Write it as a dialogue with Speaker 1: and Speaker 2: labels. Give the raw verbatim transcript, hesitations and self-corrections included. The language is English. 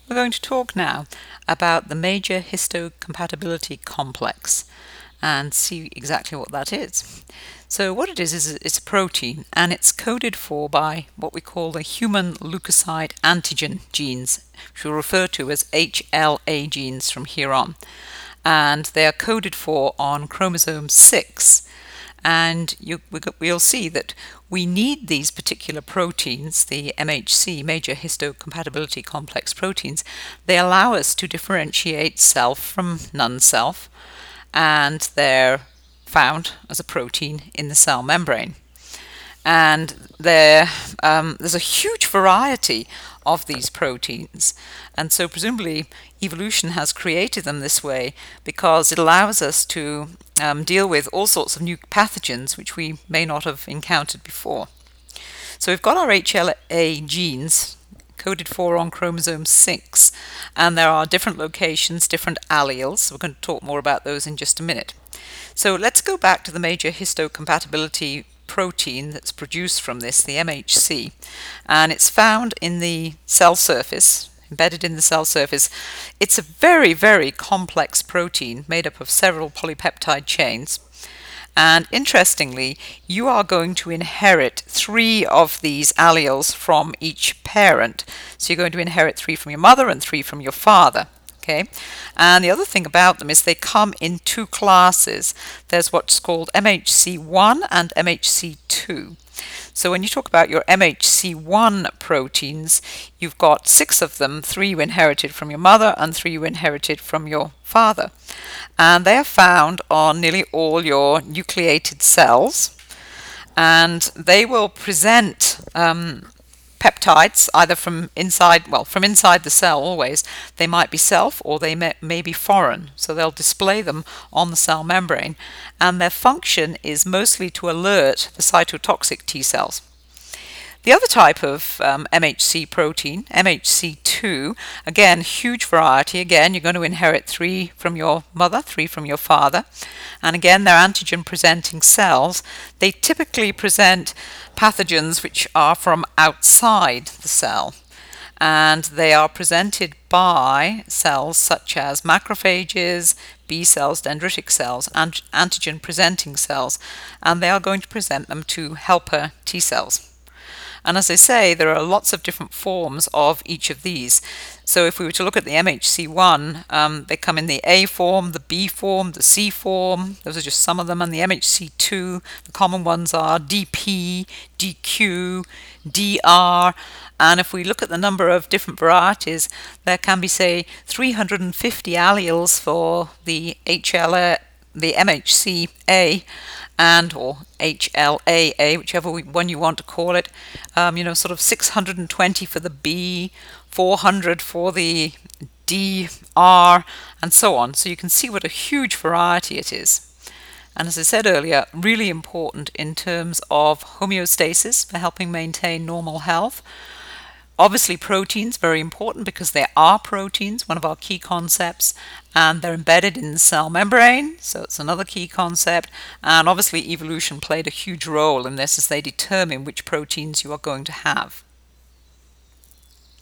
Speaker 1: We're going to talk now about the major histocompatibility complex and see exactly what that is. So what it is is it's a protein, and it's coded for by what we call the human leukocyte antigen genes, which we'll refer to as H L A genes from here on. And they are coded for on chromosome six. And you, we'll see that we need these particular proteins, the M H C, major histocompatibility complex proteins. They allow us to differentiate self from non-self, and they're found as a protein in the cell membrane. And there, um, there's a huge variety of these proteins, and so presumably evolution has created them this way because it allows us to um, deal with all sorts of new pathogens which we may not have encountered before. So we've got our H L A genes coded for on chromosome six, and there are different locations, different alleles. So we're going to talk more about those in just a minute. So let's go back to the major histocompatibility protein that's produced from this, the M H C, and it's found in the cell surface, embedded in the cell surface. It's a very, very complex protein made up of several polypeptide chains. And interestingly, you are going to inherit three of these alleles from each parent. So you're going to inherit three from your mother and three from your father. Okay, and the other thing about them is they come in two classes. There's what's called M H C one and M H C two. So when you talk about your M H C one proteins, you've got six of them, three you inherited from your mother and three you inherited from your father. And they are found on nearly all your nucleated cells, and they will present um, peptides either from inside, well, from inside the cell always. They might be self or they may, may be foreign, so they'll display them on the cell membrane, and their function is mostly to alert the cytotoxic T cells. The other type of um, M H C protein, M H C two, again, huge variety. Again, you're going to inherit three from your mother, three from your father. And again, they're antigen-presenting cells. They typically present pathogens which are from outside the cell. And they are presented by cells such as macrophages, B cells, dendritic cells, and antigen-presenting cells. And they are going to present them to helper T cells. And as I say, there are lots of different forms of each of these. So if we were to look at the M H C one, um, they come in the A form, the B form, the C form. Those are just some of them. And the M H C two, the common ones are D P, D Q, D R. And if we look at the number of different varieties, there can be, say, three hundred fifty alleles for the H L A, the M H C A, and or H L A A, whichever one you want to call it. Um, you know, sort of six hundred twenty for the B, four hundred for the D R, and so on. So you can see what a huge variety it is. And as I said earlier, really important in terms of homeostasis for helping maintain normal health. Obviously, proteins, very important because they are proteins, one of our key concepts, and they're embedded in the cell membrane, so it's another key concept. And obviously, evolution played a huge role in this as they determine which proteins you are going to have.